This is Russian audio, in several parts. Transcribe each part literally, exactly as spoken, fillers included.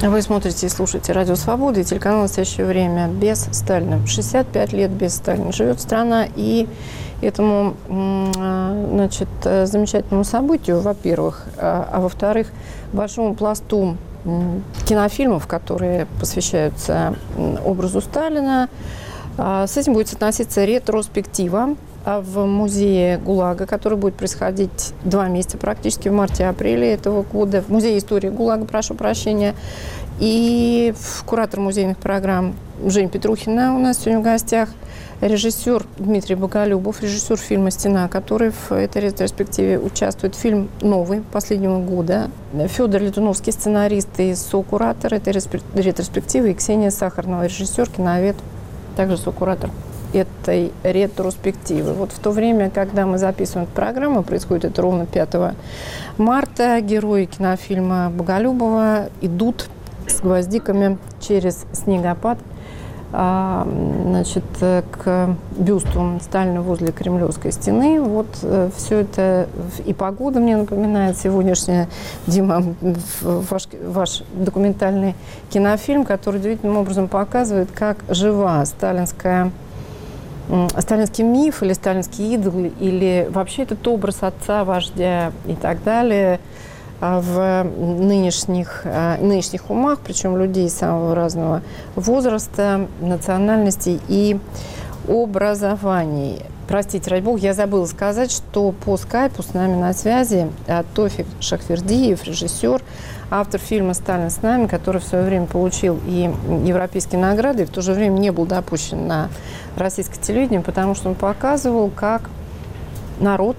Вы смотрите и слушаете «Радио Свобода» и телеканал «Настоящее время» без Сталина. шестьдесят пять лет без Сталина живет страна, и этому, значит, замечательному событию, во-первых, а, а во-вторых, большому пласту кинофильмов, которые посвящаются образу Сталина, с этим будет относиться ретроспектива в музее ГУЛАГа, который будет происходить два месяца практически, в марте-апреле этого года, в музее истории ГУЛАГа, прошу прощения. И куратор музейных программ Женя Петрухина у нас сегодня в гостях, режиссер Дмитрий Боголюбов, режиссер фильма «Стена», который в этой ретроспективе участвует. Фильм новый, последнего года. Федор Летуновский, сценарист и сокуратор этой ретроспективы, и Ксения Сахарнова, режиссер, киновед, также сокуратор этой ретроспективы. Вот в то время, когда мы записываем эту программу, происходит это ровно пятого марта, герои кинофильма Боголюбова идут с гвоздиками через снегопад, а, значит, к бюсту Сталина возле Кремлевской стены. Вот э, все это и погода мне напоминает сегодняшняя, Дима, ваш, ваш документальный кинофильм, который удивительным образом показывает, как жива сталинская сталинский миф или сталинский идол, или вообще этот образ отца, вождя и так далее в нынешних, нынешних умах, причем людей самого разного возраста, национальностей и образований. Простите, ради бога, я забыла сказать, что по скайпу с нами на связи Тофик Шахвердиев, режиссер, автор фильма «Сталин с нами», который в свое время получил и европейские награды, и в то же время не был допущен на российское телевидение, потому что он показывал, как народ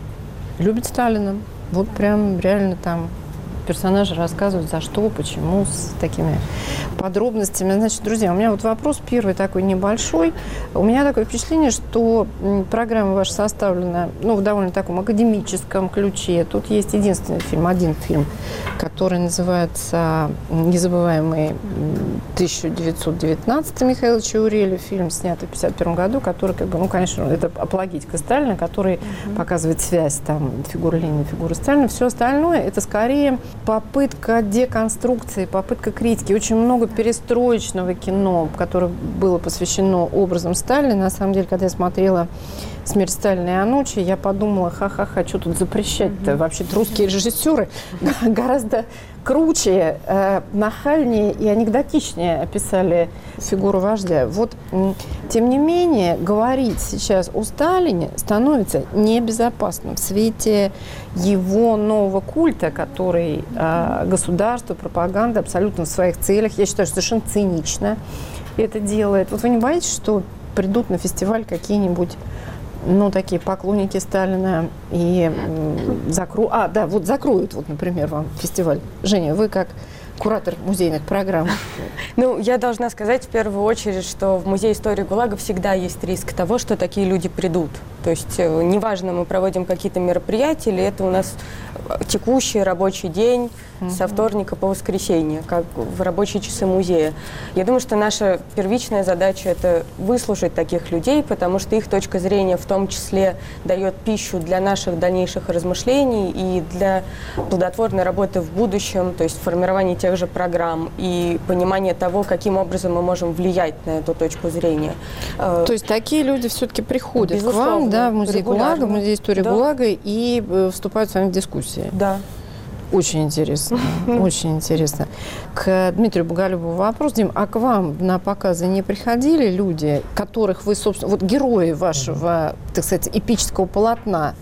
любит Сталина. Вот прям реально там персонажи рассказывают, за что, почему, с такими подробностями. Значит, друзья, у меня вот вопрос первый такой небольшой. У меня такое впечатление, что программа ваша составлена, ну, в довольно таком академическом ключе. Тут есть единственный фильм, один фильм, который называется «Незабываемый тысяча девятьсот девятнадцатый» Михаила Чаурели, фильм, снятый в пятьдесят первом году, который, как бы, ну, конечно, это апологетика Сталина, который mm-hmm. показывает связь там фигуры Ленина и фигуры Сталина. Все остальное это скорее попытка деконструкции, попытка критики. Очень много перестроечного кино, которое было посвящено образам Сталина. На самом деле, когда я смотрела «Смерть Сталина и Анучи», я подумала, ха-ха-ха, что тут запрещать-то? Mm-hmm. Вообще-то русские режиссеры гораздо круче, э, нахальнее и анекдотичнее описали фигуру вождя. Вот, тем не менее, говорить сейчас о Сталине становится небезопасно в свете его нового культа, который э, государство, пропаганда абсолютно в своих целях, я считаю, что совершенно цинично это делает. Вот вы не боитесь, что придут на фестиваль какие-нибудь, ну, такие поклонники Сталина и закроют... А, да, вот закроют, вот, например, вам фестиваль. Женя, вы как куратор музейных программ. Ну, я должна сказать в первую очередь, что в Музее истории ГУЛАГа всегда есть риск того, что такие люди придут. То есть неважно, мы проводим какие-то мероприятия, или это у нас текущий рабочий день mm-hmm. со вторника по воскресенье, как в рабочие часы музея. Я думаю, что наша первичная задача – это выслушать таких людей, потому что их точка зрения в том числе дает пищу для наших дальнейших размышлений и для плодотворной работы в будущем, то есть формирования тех же программ и понимания того, каким образом мы можем влиять на эту точку зрения. То есть такие люди все-таки приходят Безусловно, к вам, да, в музей ГУЛАГа, в музей истории да. ГУЛАГа и э, вступают с вами в дискуссии. Да. Очень интересно, очень интересно. К Дмитрию Боголюбову вопрос, Дим, а к вам на показы не приходили люди, которых вы, собственно, вот герои вашего, так сказать, эпического полотна?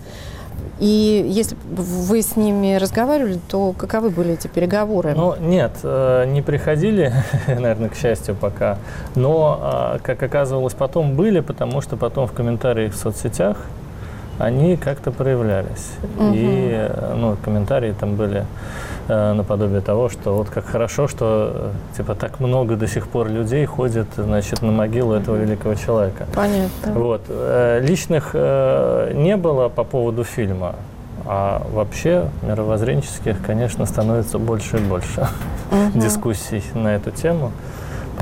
И если вы с ними разговаривали, то каковы были эти переговоры? Ну, нет, не приходили, наверное, к счастью, пока. Но, как оказывалось, потом были, потому что потом в комментариях в соцсетях они как-то проявлялись. Угу. И ну, комментарии там были э, наподобие того, что вот как хорошо, что типа так много до сих пор людей ходят, значит, на могилу этого великого человека. Понятно. Вот. Э, личных э, не было по поводу фильма, а вообще мировоззренческих, конечно, становится больше и больше угу. дискуссий на эту тему.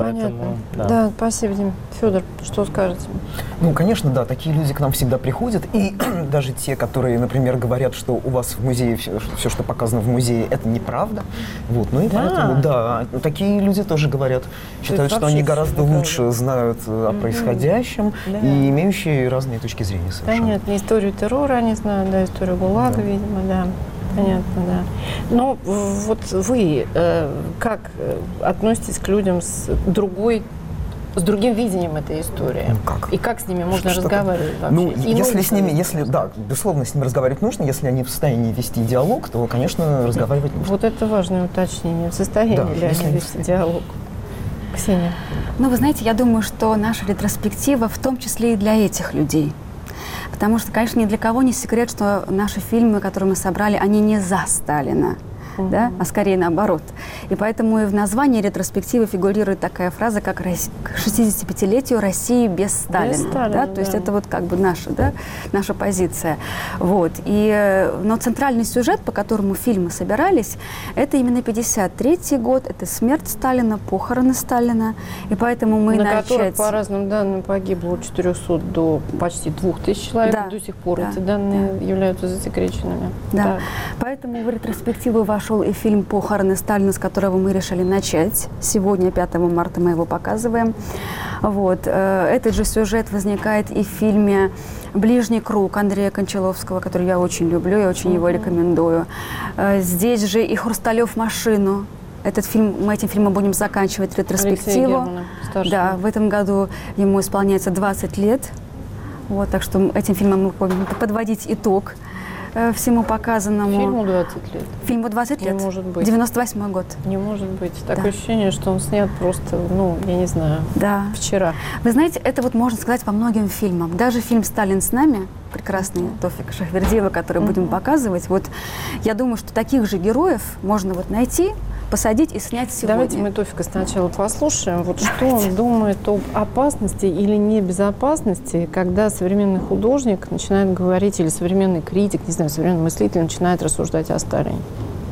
Поэтому, да. да. да, спасибо, Дим. Федор, что скажете? Ну, конечно, да, такие люди к нам всегда приходят, и даже те, которые, например, говорят, что у вас в музее все, все, что показано в музее, это неправда. Вот, ну и Да. поэтому, да, такие люди тоже говорят, считают, что они гораздо лучше знают о происходящем Да. и имеющие разные точки зрения Да совершенно. нет, не историю террора они знают, да, историю ГУЛАГа, Да. видимо, да. Понятно, да. Но вот вы э, как э, относитесь к людям с другой, с другим видением этой истории? Ну, как? И как с ними можно Что-то- разговаривать вообще? Ну, И если нужно с ними, ли? если, да, безусловно, с ними разговаривать нужно, если они в состоянии вести диалог, то, конечно, разговаривать нужно. Вот это важное уточнение. В состоянии Да, ли если они они вести диалог? Ксения. Ну, вы знаете, я думаю, что наша ретроспектива в том числе и для этих людей. Потому что, конечно, ни для кого не секрет, что наши фильмы, которые мы собрали, они не за Сталина, да, а скорее наоборот. И поэтому и в названии ретроспективы фигурирует такая фраза, как «Рос- к шестидесятипятилетию России без Сталина». Сталина, да? То есть да. это вот как бы наша, да, наша позиция. Вот. И, э, но центральный сюжет, по которому фильмы собирались, это именно пятьдесят третий год, это смерть Сталина, похороны Сталина. И поэтому мы на начать... которых, по разным данным, погибло от четырёхсот до почти двух тысяч человек. Да, До сих пор да, эти данные являются засекреченными. Да. Так. Поэтому в ретроспективу вошел и фильм «Похороны Сталина», с которого мы решили начать. Сегодня, пятого марта, мы его показываем. Вот. Э, Этот же сюжет возникает и в фильме «Ближний круг» Андрея Кончаловского, который я очень люблю и очень его рекомендую. Э, Здесь же и «Хрусталев машину». Этот фильм, мы этим фильмом будем заканчивать Алексея ретроспективу. Германа, старшего. Да, в этом году ему исполняется двадцать лет. Вот, так что этим фильмом мы будем подводить итог э, всему показанному. Фильму двадцать лет. Фильму двадцать Не лет. может быть. девяносто восьмой год. Не может быть. Да. Такое ощущение, что он снят просто, ну, я не знаю, Да. вчера. Вы знаете, это вот можно сказать по многим фильмам. Даже фильм «Сталин с нами», прекрасный Тофика Шахвердиева, который будем показывать, вот я думаю, что таких же героев можно вот найти, посадить и снять сегодня. Давайте мы Тофика сначала послушаем. Вот что он думает об опасности или небезопасности, когда современный художник начинает говорить, или современный критик, не знаю, современный мыслитель начинает рассуждать о Сталине.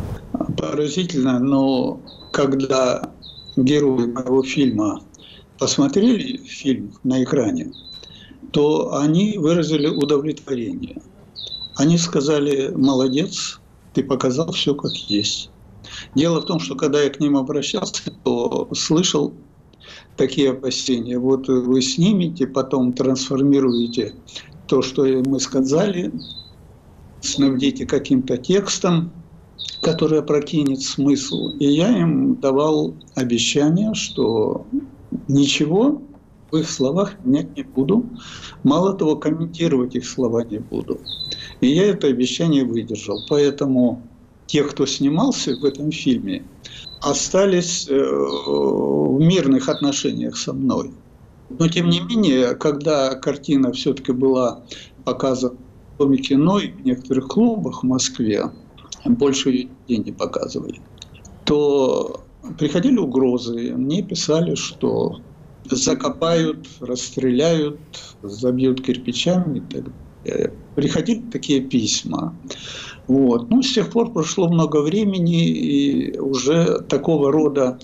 Поразительно, но когда герои моего фильма посмотрели фильм на экране, то они выразили удовлетворение. Они сказали: молодец, ты показал все как есть. Дело в том, что когда я к ним обращался, то слышал такие опасения. Вот вы снимете, потом трансформируете то, что мы сказали, снабдите каким-то текстом, который опрокинет смысл. И я им давал обещание, что ничего в их словах менять не буду. Мало того, комментировать их слова не буду. И я это обещание выдержал. Поэтому те, кто снимался в этом фильме, остались в мирных отношениях со мной. Но тем не менее, когда картина все-таки была показана в Доме кино и в некоторых клубах в Москве, больше ее нигде не показывали, то приходили угрозы. Мне писали, что закопают, расстреляют, забьют кирпичами и так далее. Приходили такие письма. Вот. Ну, с тех пор прошло много времени, и уже такого рода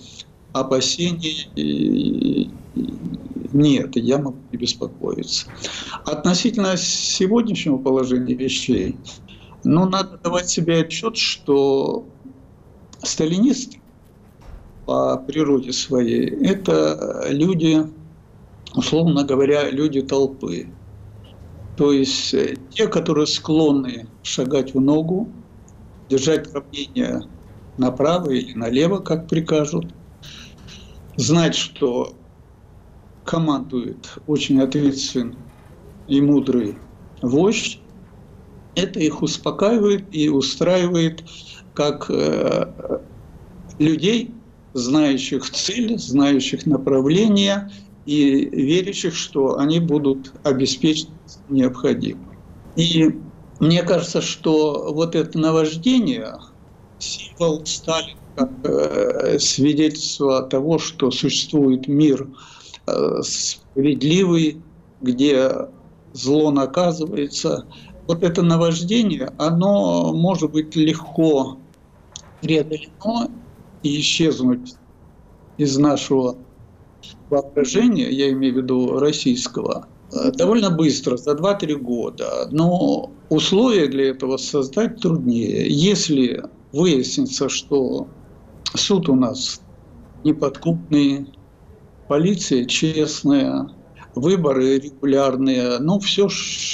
опасений нет, и я могу не беспокоиться. Относительно сегодняшнего положения вещей, ну, надо давать себе отчет, что сталинисты по природе своей – это люди, условно говоря, люди толпы. То есть те, которые склонны шагать в ногу, держать равнение направо или налево, как прикажут, знать, что командует очень ответственный и мудрый вождь, это их успокаивает и устраивает как э, людей, знающих цель, знающих направление и верящих, что они будут обеспечены необходимым. И мне кажется, что вот это наваждение, символ Сталина, как э, свидетельство того, что существует мир э, справедливый, где зло наказывается, вот это наваждение, оно может быть легко преодолено и исчезнуть из нашего воображения, я имею в виду российского, довольно быстро, за два-три года. Но условия для этого создать труднее. Если выяснится, что суд у нас неподкупный, полиция честная, выборы регулярные, ну, все,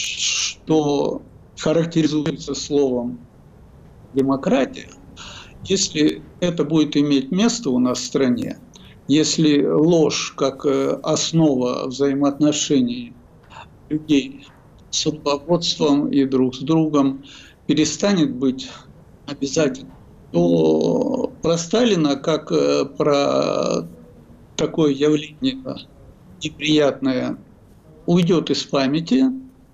что характеризуется словом демократия, если это будет иметь место у нас в стране, если ложь как основа взаимоотношений людей с руководством и друг с другом перестанет быть обязательным, то про Сталина, как про такое явление неприятное, уйдет из памяти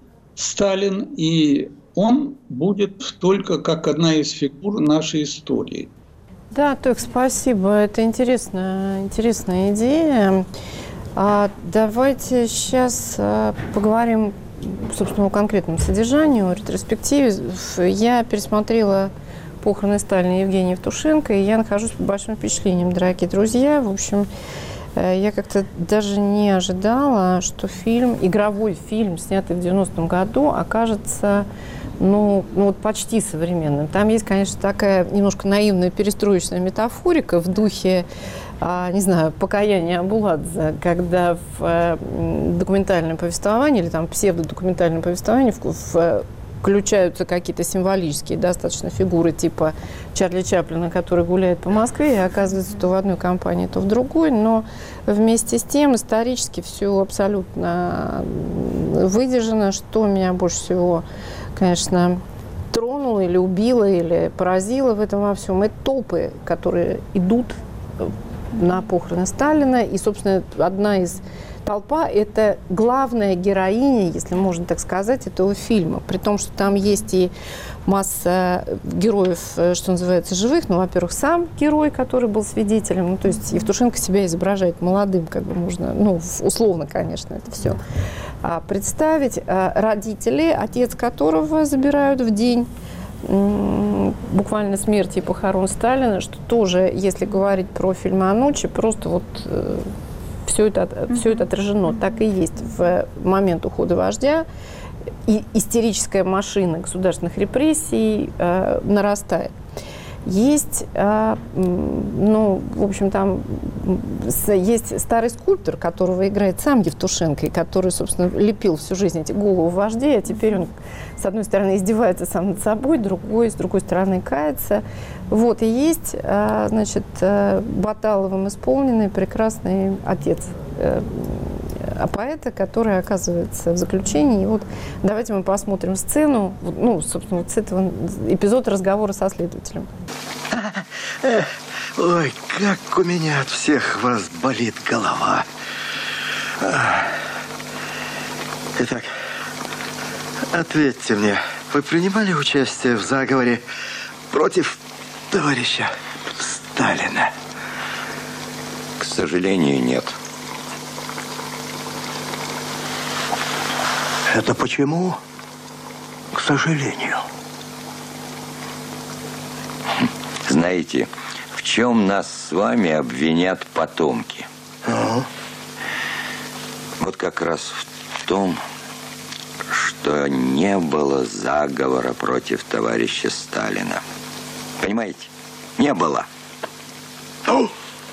Сталин, и он будет только как одна из фигур нашей истории. Да, Тойк, спасибо. Это интересная, интересная идея. А давайте сейчас а, поговорим, собственно, о конкретном содержании, о ретроспективе. Я пересмотрела «Похороны Сталина» Евгения Евтушенко, и я нахожусь под большим впечатлением, дорогие друзья. В общем, я как-то даже не ожидала, что фильм, игровой фильм, снятый в девяностом году, окажется ну, ну вот почти современным. Там есть, конечно, такая немножко наивная перестроечная метафорика в духе, а, не знаю, покаяния Абуладзе, когда в а, документальном повествовании или там псевдодокументальном повествовании в, в, включаются какие-то символические достаточно фигуры типа Чарли Чаплина, который гуляет по Москве, и оказывается то в одной компании, то в другой, но вместе с тем исторически все абсолютно выдержано, что меня больше всего, конечно, тронуло или убило, или поразило в этом во всем. Это толпы, которые идут на похороны Сталина, и, собственно, одна из толпа – это главная героиня, если можно так сказать, этого фильма. При том, что там есть и масса героев, что называется, живых. Ну, во-первых, сам герой, который был свидетелем. Ну, то есть Евтушенко себя изображает молодым, как бы можно, ну, условно, конечно, это все а, представить. А, родители, отец которого забирают в день буквально смерти и похорон Сталина, что тоже, если говорить про фильмы о ночи, просто вот все это, mm-hmm. все это отражено. Так и есть в момент ухода вождя. И истерическая машина государственных репрессий э, нарастает. Есть, э, ну, в общем, там есть старый скульптор, которого играет сам Евтушенко, и который, собственно, лепил всю жизнь эти головы вождей, а теперь он, с одной стороны, издевается сам над собой, другой, с другой стороны, кается. Вот, и есть, э, значит, э, Баталовым исполненный прекрасный отец э, поэта, который оказывается в заключении. И вот давайте мы посмотрим сцену, ну, собственно, вот с этого эпизода разговора со следователем. Ой, как у меня от всех вас болит голова. Итак, ответьте мне, вы принимали участие в заговоре против товарища Сталина? К сожалению, нет. Это почему? К сожалению. Знаете, в чем нас с вами обвинят потомки? Uh-huh. Вот как раз в том, что не было заговора против товарища Сталина. Понимаете? Не было. Uh-huh.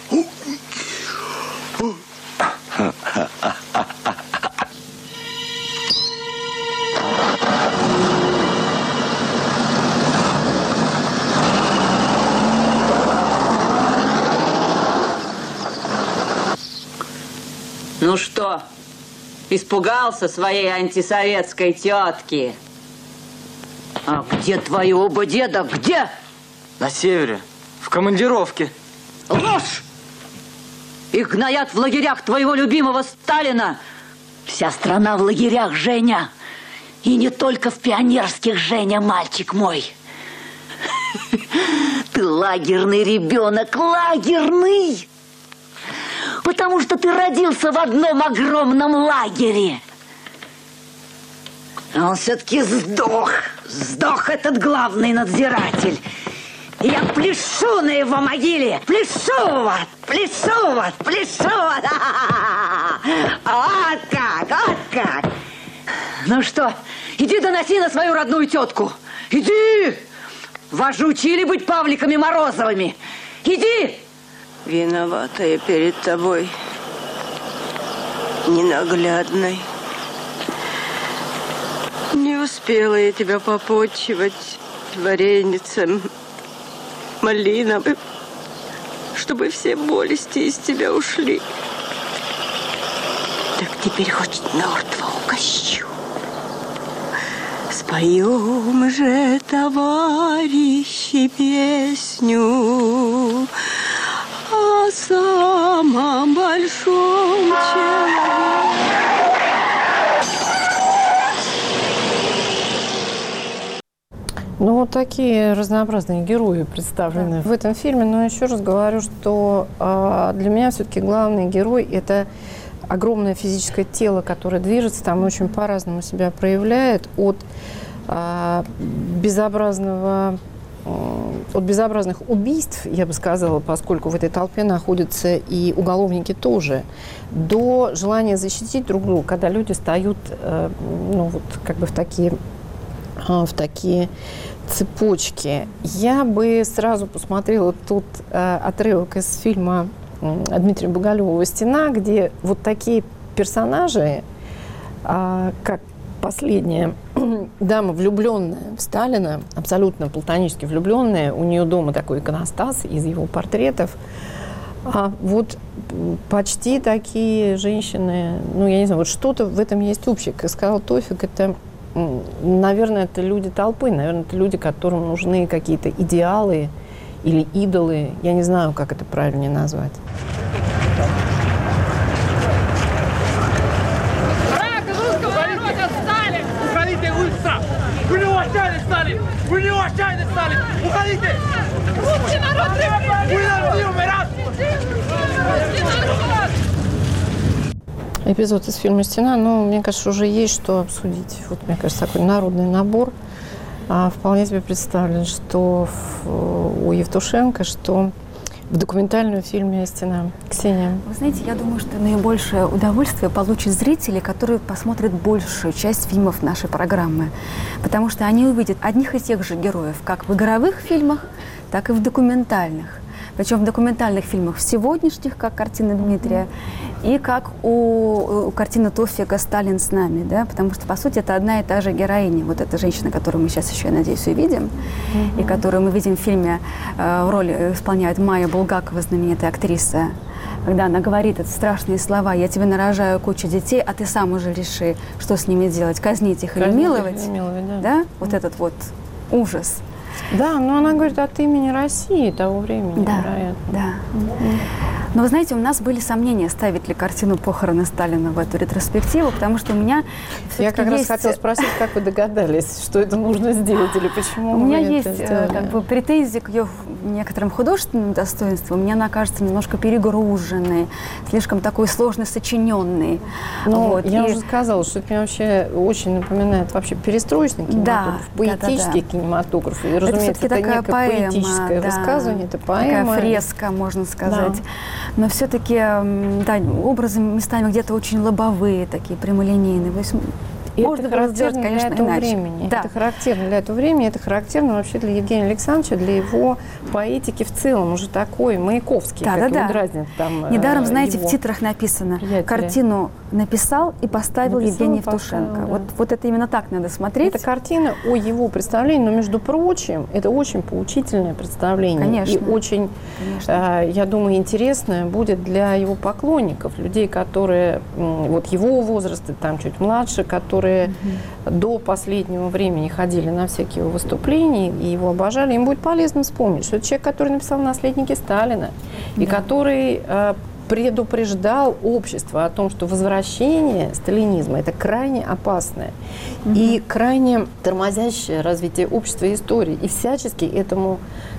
Ну что, испугался своей антисоветской тетки? А где твои оба деда? Где? На севере, в командировке. Ложь! Их гноят в лагерях твоего любимого Сталина. Вся страна в лагерях, Женя. И не только в пионерских, Женя, мальчик мой. Ты лагерный ребенок, лагерный! Потому что ты родился в одном огромном лагере. А он все-таки сдох. Сдох этот главный надзиратель. Я пляшу на его могиле. Пляшу! Пляшу вас, пляшу вас! Вот как, вот как! Ну что, иди доноси на свою родную тетку. Иди! Вас же учили быть Павликами Морозовыми. Иди! Виновата я перед тобой, ненаглядной. Не успела я тебя попотчевать вареницем малиновым, чтобы все болести из тебя ушли. Так теперь хоть мертвого угощу. Споем же, товарищи, песню о самом большом человеке. Ну, вот такие разнообразные герои представлены да. в этом фильме. Но еще раз говорю, что э, для меня все-таки главный герой – это огромное физическое тело, которое движется, там очень по-разному себя проявляет, от э, безобразного, э, от безобразных убийств, я бы сказала, поскольку в этой толпе находятся и уголовники тоже, до желания защитить друг друга, когда люди встают, э, ну, вот, как бы в такие, э, в такие цепочки. Я бы сразу посмотрела тут э, отрывок из фильма Дмитрия Боголюбова «Стена», где вот такие персонажи, а, как последняя дама, влюбленная в Сталина, абсолютно платонически влюбленная, у нее дома такой иконостас из его портретов, а вот почти такие женщины, ну, я не знаю, вот что-то в этом есть общее. Как сказал Тофик, это, наверное, это люди толпы, наверное, это люди, которым нужны какие-то идеалы, или идолы, я не знаю, как это правильнее назвать. Сталин! Уходите, улица! Вы не уважаете Сталин! Вы не уважаете Сталин! Уходите! Русский народ! Вы должны умирать! Эпизод из фильма «Стена», ну, мне кажется, уже есть что обсудить. Вот, мне кажется, такой народный набор. А, вполне себе представлен, что в, у Евтушенко, что в документальном фильме «Стена». Ксения. Вы знаете, я думаю, что наибольшее удовольствие получат зрители, которые посмотрят большую часть фильмов нашей программы. Потому что они увидят одних и тех же героев, как в игровых фильмах, так и в документальных. Причем в документальных фильмах в сегодняшних, как картина Дмитрия, и как у, у картины Тофика «Сталин с нами», да, потому что, по сути, это одна и та же героиня. Вот эта женщина, которую мы сейчас еще, я надеюсь, увидим, mm-hmm. и которую мы видим в фильме, э, роль исполняет Майя Булгакова, знаменитая актриса, когда она говорит эти страшные слова: «Я тебе нарожаю кучу детей, а ты сам уже реши, что с ними делать, казнить их или миловать». Или миловать, да. Да? Вот mm-hmm. этот вот ужас. Да, но она говорит от имени России того времени, да, вероятно. Да. Mm-hmm. Но вы знаете, у нас были сомнения, ставить ли картину «Похороны Сталина» в эту ретроспективу, потому что у меня Я как есть... раз хотела спросить, как вы догадались, что это нужно сделать, или почему У меня вы есть это как бы, претензии к ее некоторым художественным достоинствам. Мне она кажется немножко перегруженной, слишком такой сложно сочиненной. Ну, вот. я И... уже сказала, что это мне вообще очень напоминает вообще перестроечный кинематограф, да, поэтический да, да, да. кинематограф. И, разумеется, это, это некое поэма, поэтическое да, высказывание, это поэма. Такая фреска, можно сказать. Да. Но все-таки, да, образы местами где-то очень лобовые, такие прямолинейные. И можно это характерно сделать, конечно, для этого иначе. времени. Да. Это характерно для этого времени, это характерно вообще для Евгения Александровича, для его поэтики в целом, уже такой Маяковский, да, как да, его да. дразнят там. Недаром, знаете, его в титрах написано: приятели. Картину написал и поставил написал, Евгений поставил, Евтушенко. да. Вот, вот это именно так надо смотреть. Это картина о его представлении, но, между прочим, это очень поучительное представление. Конечно. И очень, э, я думаю, интересное будет для его поклонников, людей, которые э, вот его возраста, там чуть младше, которые mm-hmm. до последнего времени ходили на всякие его выступления и его обожали. Им будет полезно вспомнить, что это человек, который написал «Наследники Сталина», да. и который э, предупреждал общество о том, что возвращение сталинизма – это крайне опасное mm-hmm. и крайне тормозящее развитие общества и истории. И всячески этому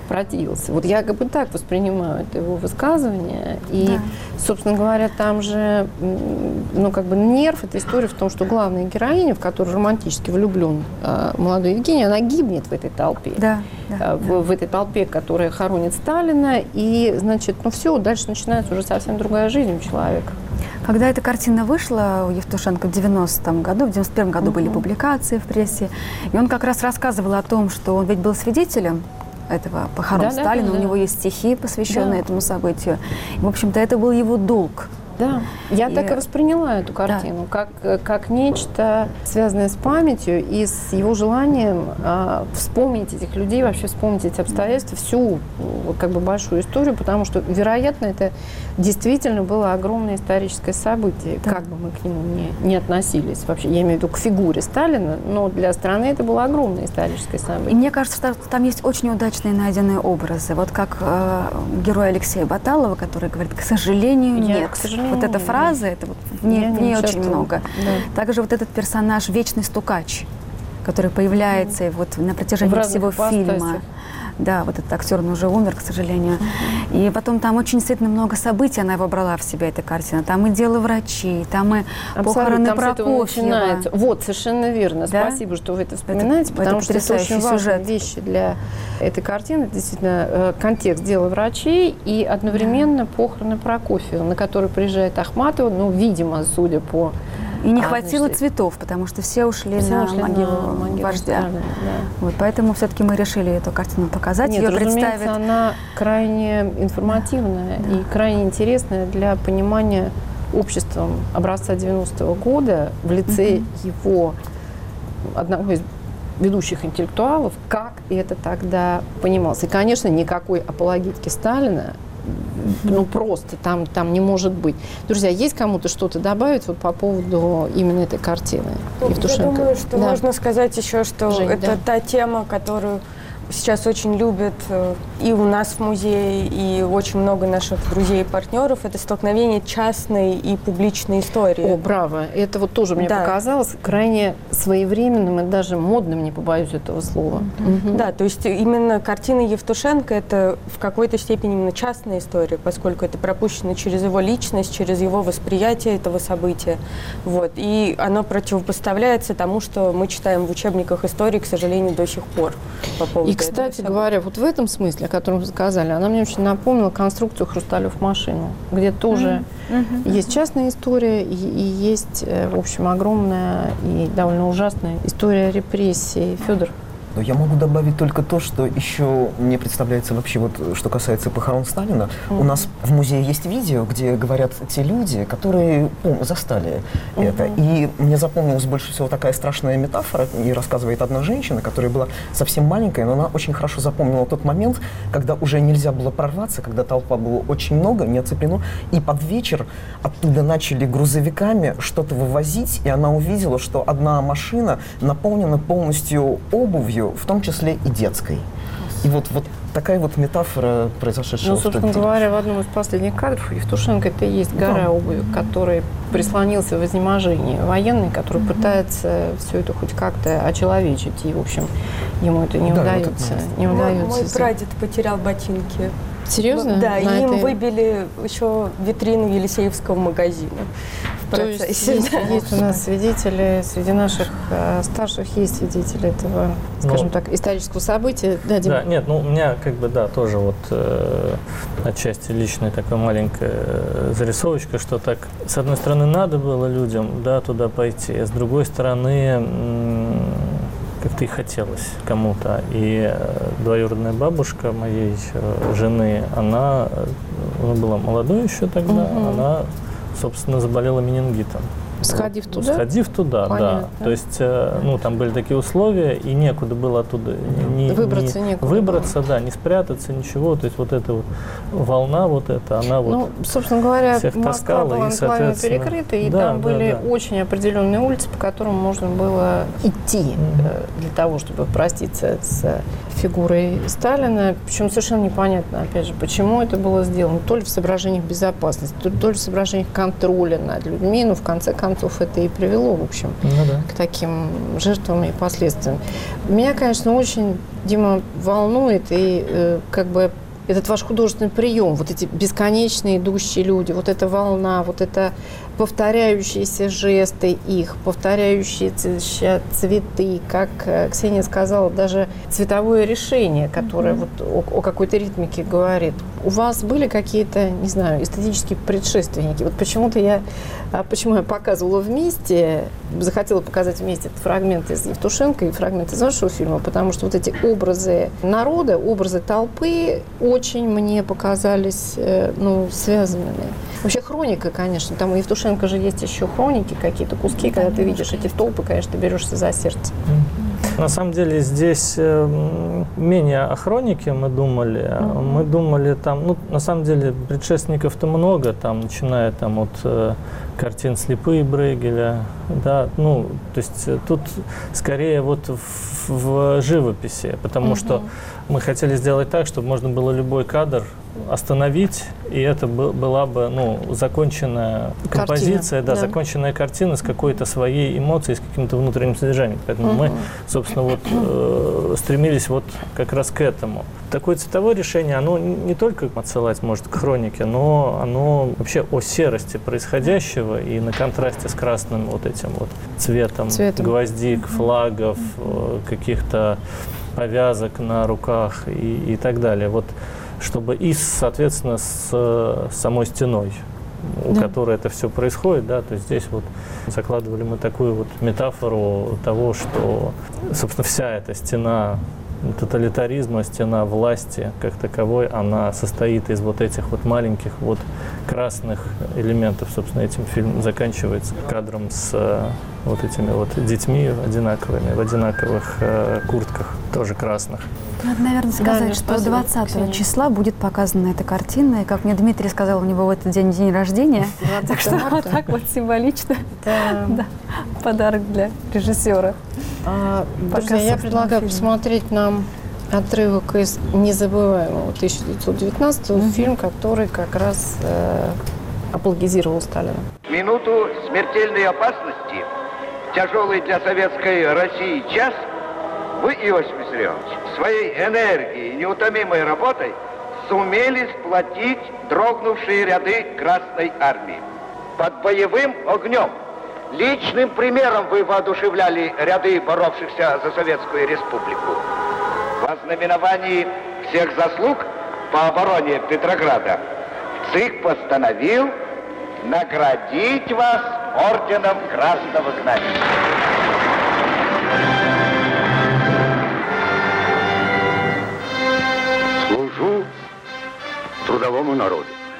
противился. Вот я как бы так воспринимаю это его высказывание. И, да. собственно говоря, там же, ну, как бы нерв этой истории в том, что главная героиня, в которую романтически влюблен э, молодой Евгений, она гибнет в этой толпе. Да, да, э, в, да. в этой толпе, которая хоронит Сталина. И, значит, ну все, дальше начинается уже совсем другая жизнь у человека. Когда эта картина вышла у Евтушенко в девяностом году, в девяносто первом году uh-huh. были публикации в прессе, и он как раз рассказывал о том, что он ведь был свидетелем этого похорон да, Сталина, да, да, у да. него есть стихи, посвященные да. этому событию. И, в общем-то, это был его долг. Да, я и... так и восприняла эту картину, да. как, как нечто, связанное с памятью и с его желанием э, вспомнить этих людей, вообще вспомнить эти обстоятельства, всю как бы большую историю, потому что, вероятно, это действительно было огромное историческое событие, да. как бы мы к нему не, не относились вообще. Я имею в виду к фигуре Сталина, но для страны это было огромное историческое событие. И мне кажется, что там есть очень удачные найденные образы. Вот как э, герой Алексея Баталова, который говорит, к сожалению, я, нет. К сожалению, вот эта фраза, это вот в ней, в ней очень много. Да. Также вот этот персонаж «Вечный стукач», который появляется mm. вот на протяжении всего фильма. Да, вот этот актер, он уже умер, к сожалению. Mm-hmm. И потом там очень действительно много событий она его брала в себя, эта картина. Там и дело врачей, там и похороны Прокофьева. Вот, совершенно верно. Да? Спасибо, что вы это вспоминаете, это, потому это что это очень важные сюжет. Вещи для этой картины. Это действительно контекст дела врачей и одновременно mm-hmm. похороны Прокофьева, на который приезжает Ахматова, ну, видимо, судя по... И не а, хватило значит, цветов, потому что все ушли все на ушли могилу, на могилу вождя. Да. Вот, поэтому все-таки мы решили эту картину показать. Нет, ее разумеется, представить. Она крайне информативная да. и крайне интересная для понимания обществом образца девяностого года в лице mm-hmm. его одного из ведущих интеллектуалов, как это тогда понималось. И, конечно, никакой апологетики Сталина ну, просто там, там не может быть. Друзья, есть кому-то что-то добавить вот по поводу именно этой картины? Я думаю, что да. можно сказать еще, что Жень, это да. та тема, которую сейчас очень любят и у нас в музее, и очень много наших друзей и партнеров. Это столкновение частной и публичной истории. О, браво! Это вот тоже мне да. показалось крайне своевременным и даже модным, не побоюсь этого слова. Mm-hmm. Угу. Да, то есть именно картина Евтушенко – это в какой-то степени именно частная история, поскольку это пропущено через его личность, через его восприятие этого события. Вот. И оно противопоставляется тому, что мы читаем в учебниках истории, к сожалению, до сих пор по поводу. И, кстати говоря, вот в этом смысле, о котором вы сказали, она мне очень напомнила конструкцию «Хрусталев машину», где тоже mm-hmm. есть частная история и, и есть, в общем, огромная и довольно ужасная история репрессий. Федор? Но я могу добавить только то, что еще мне представляется вообще, вот, что касается похорон Сталина. Mm-hmm. У нас в музее есть видео, где говорят те люди, которые ну, застали mm-hmm. это. И мне запомнилась больше всего такая страшная метафора, и рассказывает одна женщина, которая была совсем маленькая, но она очень хорошо запомнила тот момент, когда уже нельзя было прорваться, когда толпа было очень много, не оцеплено, и под вечер оттуда начали грузовиками что-то вывозить, и она увидела, что одна машина наполнена полностью обувью, в том числе и детской. И вот, вот такая вот метафора произошедшего ну, собственно в тот день. говоря, в одном из последних кадров Евтушенко это и есть гора да. обуви, который прислонился в изнеможении. Военный, который mm-hmm. пытается все это хоть как-то очеловечить. И, в общем, ему это не да, удается. Вот не мой, удается. Мой прадед потерял ботинки. Серьезно? Да, На и им этой... выбили еще витрину Елисеевского магазина. То есть есть, есть у нас свидетели, среди наших э, старших есть свидетели этого, скажем ну, так, исторического события. Да, Дима? Да, нет, ну у меня как бы, да, тоже вот э, отчасти личная такая маленькая зарисовочка, что так, с одной стороны, надо было людям, да, туда пойти, а с другой стороны, м- как-то и хотелось кому-то. И двоюродная бабушка моей жены, она, она была молодой еще тогда, угу. она, собственно, заболела менингитом. Сходив туда? Сходив туда, Понятно. да. То есть, ну, там были такие условия, и некуда было оттуда не, выбраться, не, некуда выбраться, было. да, не спрятаться, ничего. То есть, вот эта вот волна, вот эта, она вот ну, собственно говоря, всех Москва таскала. была И, соответственно, перекрыта, и да, там да, были да. очень определенные улицы, по которым можно было идти mm-hmm. для того, чтобы проститься с фигурой Сталина. Причем совершенно непонятно, опять же, почему это было сделано. То ли в соображениях безопасности, то ли в соображениях контроля над людьми, но в конце концов концов, это и привело, в общем, ну, да. к таким жертвам и последствиям. Меня, конечно, очень, Дима, волнует и э, как бы этот ваш художественный прием, вот эти бесконечно идущие люди, вот эта волна, вот это повторяющиеся жесты их, повторяющиеся цветы, как Ксения сказала, даже цветовое решение, которое mm-hmm. вот о, о какой-то ритмике говорит. У вас были какие-то, не знаю, эстетические предшественники? Вот почему-то я, почему я показывала вместе, захотела показать вместе этот фрагмент из Евтушенко и фрагмент из вашего фильма, потому что вот эти образы народа, образы толпы очень мне показались, ну, связанными. Вообще хроника, конечно, там у Евтушенко же есть еще хроники какие-то, куски, когда ты видишь эти толпы, конечно, ты берешься за сердце. На самом деле здесь э, менее о хронике мы думали. Mm-hmm. Мы думали там, ну, на самом деле предшественников-то много, там, начиная там от э, картин «Слепые» Брейгеля, да, ну, то есть тут скорее вот в, в живописи, потому mm-hmm. что мы хотели сделать так, чтобы можно было любой кадр остановить, и это был, была бы, ну, законченная композиция, да, да, законченная картина с какой-то своей эмоцией, с каким-то внутренним содержанием. Поэтому uh-huh. мы, собственно, вот э, стремились вот как раз к этому. Такое цветовое решение, оно не только отсылать может к хронике, но оно вообще о серости происходящего и на контрасте с красным вот этим вот цветом, цветом. гвоздик, флагов, uh-huh. каких-то повязок на руках и, и так далее. Вот, чтобы и, соответственно, с, с самой стеной, у да. которой это все происходит, да, то есть здесь вот закладывали мы такую вот метафору того, что, собственно, вся эта стена тоталитаризма, стена власти как таковой, она состоит из вот этих вот маленьких вот красных элементов. Собственно, этим фильм заканчивается кадром с вот этими вот детьми одинаковыми, в одинаковых э, куртках, тоже красных. Надо, наверное, сказать, да, что двадцатого числа будет показана эта картина, и, как мне Дмитрий сказал, у него в этот день день рождения, так что вот так вот символично. Да. Подарок для режиссера. Друзья, я предлагаю посмотреть нам отрывок из незабываемого тысяча девятьсот девятнадцатого, mm-hmm. фильм, который как раз э, апологизировал Сталина. Минуту смертельной опасности, тяжелый для советской России час, вы, Иосиф Виссарионович, своей энергией и неутомимой работой сумели сплотить дрогнувшие ряды Красной Армии. Под боевым огнем, личным примером вы воодушевляли ряды боровшихся за Советскую Республику. В ознаменовании всех заслуг по обороне Петрограда ЦИК постановил наградить вас орденом Красного Знамени. Служу трудовому народу.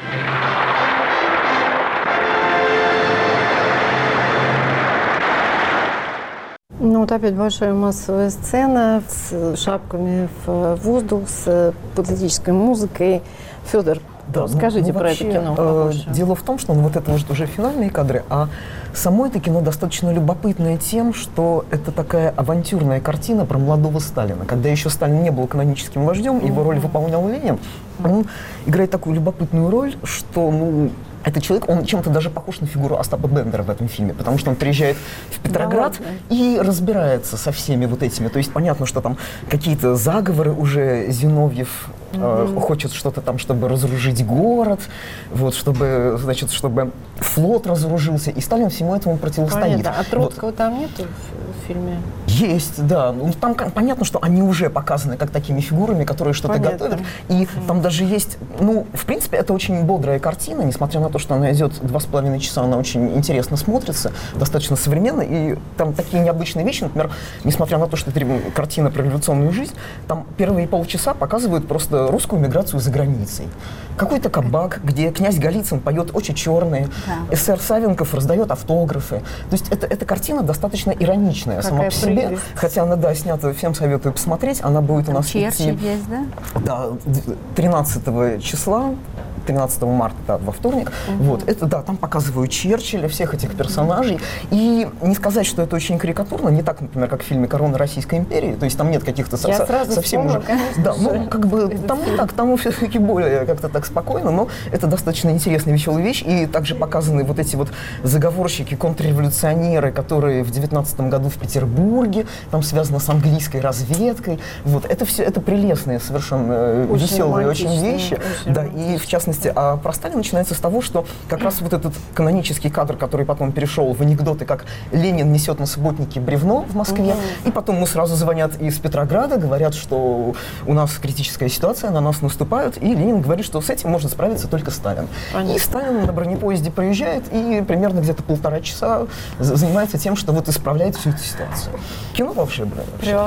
Ну вот опять большая массовая сцена с шапками в воздух, с патриотической музыкой. Федор, да, скажите ну, ну, про вообще, это кино. Э, дело в том, что ну, вот это вот уже финальные кадры, а само это кино достаточно любопытное тем, что это такая авантюрная картина про молодого Сталина. Когда еще Сталин не был каноническим вождем, mm-hmm. его роль выполнял Ленин, он играет такую любопытную роль, что ну, этот человек, он чем-то даже похож на фигуру Остапа Бендера в этом фильме, потому что он приезжает в Петроград да, и разбирается со всеми вот этими. То есть понятно, что там какие-то заговоры уже Зиновьев mm-hmm. э, хочет что-то там, чтобы разоружить город, вот, чтобы, значит, чтобы флот разоружился, и Сталин всему этому противостоит. Понятно. А Троцкого вот. Там нету в фильме? Есть, да. Ну, там понятно, что они уже показаны как такими фигурами, которые что-то понятно. готовят. И mm-hmm. там даже есть, ну, в принципе, это очень бодрая картина, несмотря на то, что она идет два с половиной часа, она очень интересно смотрится, достаточно современно, и там такие необычные вещи, например, несмотря на то, что это картина про революционную жизнь, там первые полчаса показывают просто русскую миграцию за границей. Какой-то кабак, где князь Голицын поет «Очи черные», да. эсэр Савенков раздает автографы. То есть это, эта картина достаточно ироничная Какая сама по себе, прелесть. Хотя она, да, снята, всем советую посмотреть, она будет там у нас Черчилль идти, есть, да? Да, тринадцатого числа. тринадцатого марта, да, во вторник. Угу. Вот, это, да, там показывают Черчилля, всех этих персонажей. И не сказать, что это очень карикатурно, не так, например, как в фильме «Корона Российской империи», то есть там нет каких-то со- совсем уже... Да, ну, как бы, там не так, там все-таки более как-то так спокойно, но это достаточно интересная, веселая вещь. И также показаны вот эти вот заговорщики, контрреволюционеры, которые в девятнадцатом году в Петербурге, там связано с английской разведкой. Вот, это все, это прелестные, совершенно очень веселые очень вещи. Очень да, и в частности, а про Сталина начинается с того, что как раз вот этот канонический кадр, который потом перешел в анекдоты, как Ленин несет на субботнике бревно в Москве, угу. и потом ему сразу звонят из Петрограда, говорят, что у нас критическая ситуация, на нас наступают, и Ленин говорит, что с этим может справиться только Сталин. Понятно. И Сталин на бронепоезде проезжает и примерно где-то полтора часа занимается тем, что вот исправляет всю эту ситуацию. Кино волшебное.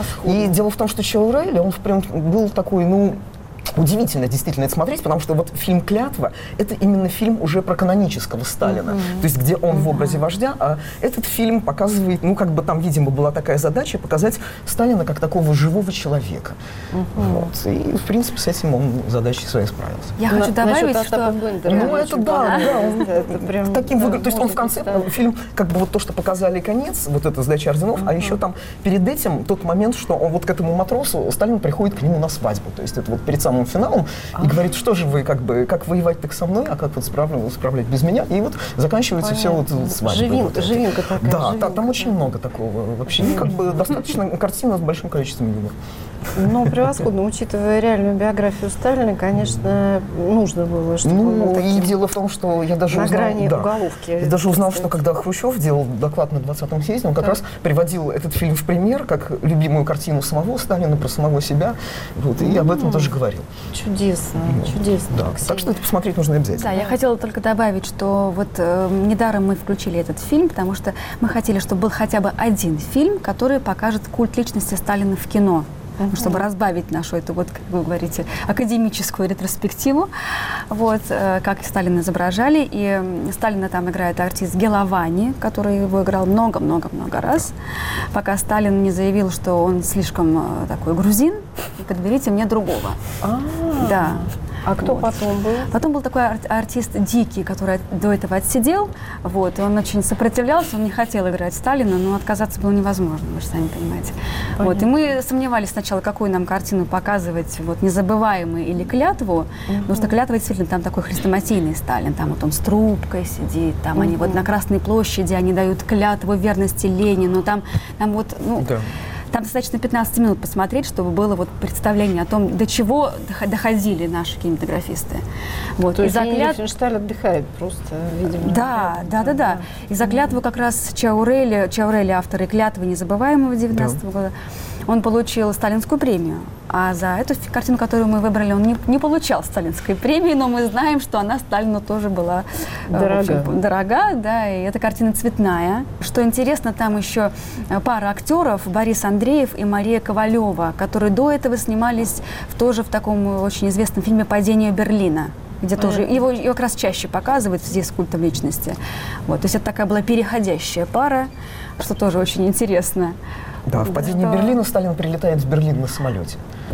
И дело в том, что Чао Райли, он прям был такой, ну, удивительно действительно это смотреть, потому что вот фильм «Клятва» — это именно фильм уже про канонического Сталина, mm-hmm. то есть где он mm-hmm. в образе вождя, а этот фильм показывает, ну как бы там, видимо, была такая задача показать Сталина как такого живого человека. Mm-hmm. Вот. И, в принципе, с этим он задачей своей справился. Я хочу добавить, что... Ну это да, да, таким выглядит, то есть он в конце, фильм, как бы вот то, что показали конец, вот это «Сдача орденов», а еще там перед этим тот момент, что он вот к этому матросу, Сталин приходит к нему на свадьбу, то есть это вот перед самым финалом, и говорит, что же вы, как бы, как воевать так со мной, а как вот справлять, справлять без меня, и вот заканчивается Понятно. все вот свадьбой. Живин, вот живинка такая. Да, живинка, да, там очень много такого вообще, mm-hmm. как бы достаточно картина с большим количеством юмора. Ну, превосходно, учитывая реальную биографию Сталина, конечно, нужно было, чтобы ну, он был таким... И дело в том, что я даже на узнал... грани да, уголовки. Я даже узнал, что когда Хрущев делал доклад на двадцатом съезде, он как да. раз приводил этот фильм в пример, как любимую картину самого Сталина, про самого себя, вот, и mm-hmm. об этом тоже говорил. Чудесно, ну, чудесно. Да. Так что это посмотреть нужно обязательно. Да, я хотела только добавить, что вот э, недаром мы включили этот фильм, потому что мы хотели, чтобы был хотя бы один фильм, который покажет культ личности Сталина в кино. Uh-huh. Чтобы разбавить нашу эту, вот, как вы говорите, академическую ретроспективу, вот, э, как Сталина изображали. И Сталина там играет артист Геловани, который его играл много-много-много раз, пока Сталин не заявил, что он слишком э, такой грузин, и подберите мне другого. Uh-huh. Да. А кто вот. потом был? Потом был такой ар- артист Дикий, который до этого отсидел, вот, и он очень сопротивлялся, он не хотел играть Сталина, но отказаться было невозможно, вы же сами понимаете. Вот, и мы сомневались сначала, какую нам картину показывать, вот, «Незабываемый» или «Клятву», uh-huh. потому что «Клятва» действительно там такой хрестоматийный Сталин, там вот он с трубкой сидит, там uh-huh. они вот на Красной площади, они дают клятву верности Ленину, там, там вот, ну... Да. Там достаточно пятнадцать минут посмотреть, чтобы было вот представление о том, до чего доходили наши кинематографисты. Вот. То есть клят... Рифеншталь отдыхает просто, видимо. Да, да, да, да. И за «Клятву» как раз Чао Райли, Чао Райли, автор и «Клятвы» незабываемого девятнадцатого да. года, он получил сталинскую премию. А за эту картину, которую мы выбрали, он не, не получал сталинской премии, но мы знаем, что она Сталину тоже была дорога, общем, дорога, да, и эта картина цветная. Что интересно, там еще пара актеров, Борис Андреев и Мария Ковалева, которые до этого снимались в, тоже в таком очень известном фильме «Падение Берлина», где Понятно. тоже его, его как раз чаще показывают здесь с культом личности. Вот, то есть это такая была переходящая пара, что тоже очень интересно. Да, в «Падении да. Берлина» Сталин прилетает в Берлин на самолете.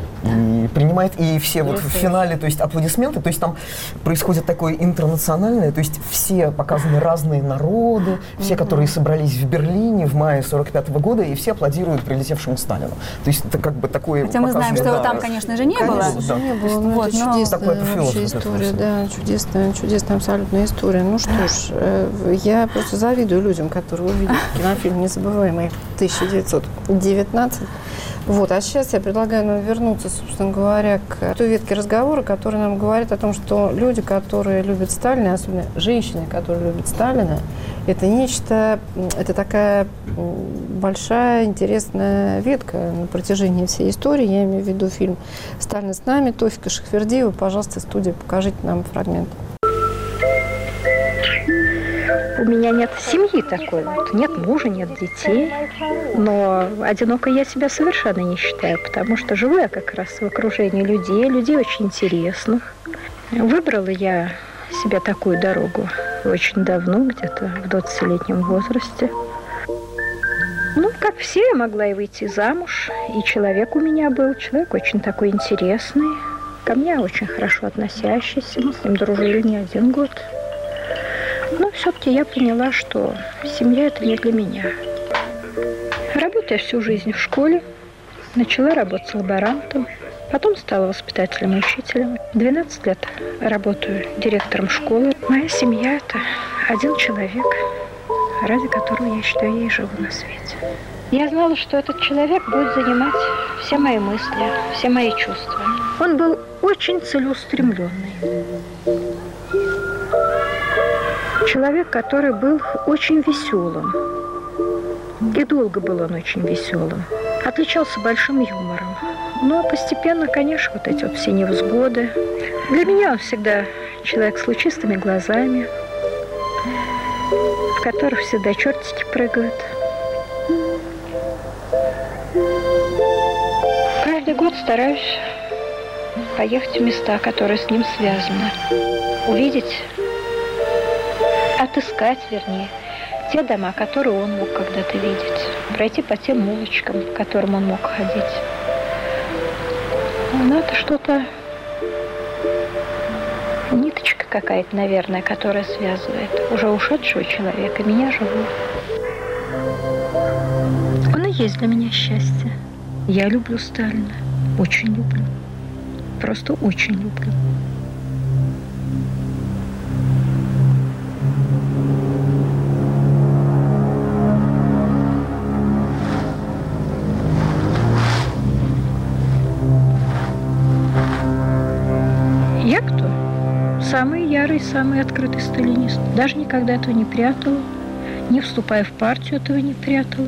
И принимает, и все вот в финале, то есть аплодисменты, то есть там происходит такое интернациональное, то есть все показаны разные народы, все, которые собрались в Берлине в мае сорок пятого года, и все аплодируют прилетевшему Сталину. То есть это как бы такое... Хотя мы знаем, что да, там, конечно же, не конечно, было. Конечно, не было, но вот, это чудесная вообще история, да, чудесная, чудесная абсолютная история. Ну что ж, я просто завидую людям, которые увидели кинофильм «Незабываемый» тысяча девятьсот девятнадцать. Вот, а сейчас я предлагаю нам вернуться, собственно говоря, к той ветке разговора, который нам говорит о том, что люди, которые любят Сталина, особенно женщины, которые любят Сталина, это нечто, это такая большая, интересная ветка на протяжении всей истории. Я имею в виду фильм «Сталин с нами», Тофика Шахвердиева. Пожалуйста, студия, покажите нам фрагмент. У меня нет семьи такой, вот. Нет мужа, нет детей, но одинокой я себя совершенно не считаю, потому что живу я как раз в окружении людей, людей очень интересных. Выбрала я себе такую дорогу очень давно, где-то в двадцатилетнем возрасте. Ну, как все, я могла и выйти замуж, и человек у меня был, человек очень такой интересный. ко мне очень хорошо относящийся. Мы с ним дружили не один год. Но все-таки я поняла, что семья – это не для меня. Работая всю жизнь в школе, начала работать лаборантом, потом стала воспитателем и учителем. двенадцать лет работаю директором школы. Моя семья – это один человек, ради которого, я считаю, я и живу на свете. Я знала, что этот человек будет занимать все мои мысли, все мои чувства. Он был очень целеустремленный. Человек, который был очень веселым. И долго был он очень веселым. Отличался большим юмором. Но постепенно, конечно, вот эти вот все невзгоды. Для меня он всегда человек с лучистыми глазами, в которых всегда чертики прыгают. Каждый год стараюсь поехать в места, которые с ним связаны. Увидеть, отыскать, вернее, те дома, которые он мог когда-то видеть. Пройти по тем улочкам, по которым он мог ходить. Ну, это что-то... Ниточка какая-то, наверное, которая связывает уже ушедшего человека, меня живого. Он и есть для меня счастье. Я люблю Сталина. Очень люблю. Просто очень люблю. Я кто? Самый ярый, самый открытый сталинист. Даже никогда этого не прятала. Не вступая в партию, этого не прятала.